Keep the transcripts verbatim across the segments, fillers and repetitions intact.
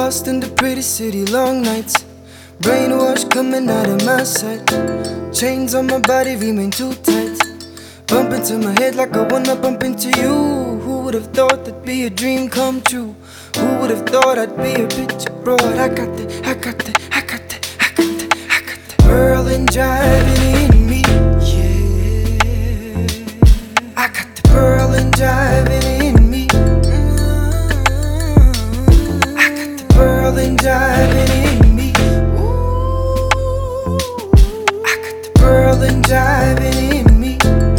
Lost in the pretty city, long nights, brainwash coming out of my sight. Chains on my body remain too tight. Bump into my head like I wanna bump into you. Who would've thought that'd be a dream come true? Who would've thought I'd be a bitch abroad? I got the, I got the, I got the, I got the, I got the whirling, driving in me, yeah. I got the whirling, driving in me. I got the whirling, driving in me. Ooh. I got the whirling, driving in me.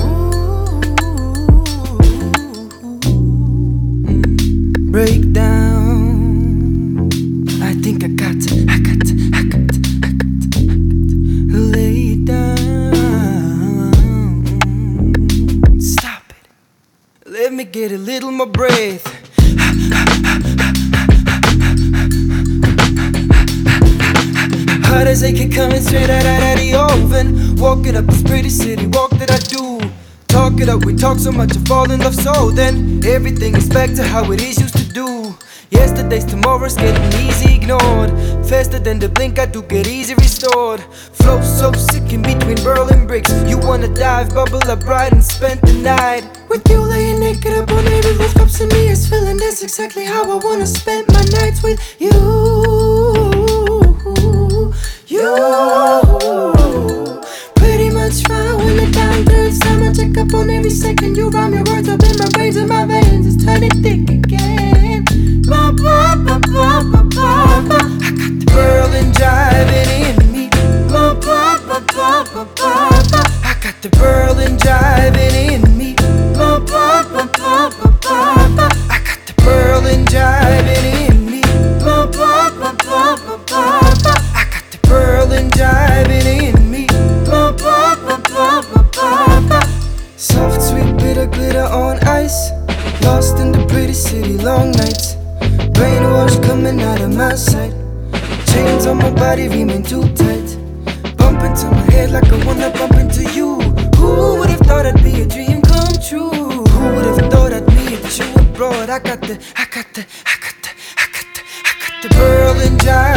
Breakdown. I think I got to, I got to, I got to, I got to, I got to lay down. Stop it. Let me get a little more breath. Heart as I keep coming straight out, out of the oven. Walking up this pretty city walk that I do. Talk it up, we talk so much, I fall in love so then everything is back to how it is used to do. Yesterday's tomorrow's getting easy ignored. Faster than the blink, I do get easy restored. Flow so sick in between Berlin bricks. You wanna dive, bubble up right and spend the night with you laying naked up on every rooftop. To me it's feeling that's exactly how I wanna spend my nights with you. You pretty much fine when the time turns time. I check up on every second. You rhyme your words up in my brains and my veins. It's turning thick again. Ba, ba, ba, ba, ba, ba, ba. I got the whirling, driving in me. Ba, ba, ba, ba, ba, ba, ba. I got the whirling, driving in me. Ba, ba, ba, ba, ba, ba, ba. I got the whirling, driving in me. Ba, ba, ba, ba, ba, ba, ba. I got the whirling, driving in me. Ba, ba, ba, ba, ba, ba, ba. Soft, sweet, bitter glitter on ice. Lost in the pretty city, long nights, brainwash coming out of my sight. Chains on my body remain too tight. Bump into my head like I wanna bump into you. Who would've thought I'd be a dream come true? Who would've thought I'd meet you abroad? I got the, I got the, I got the, I got the, I got the whirling, drive.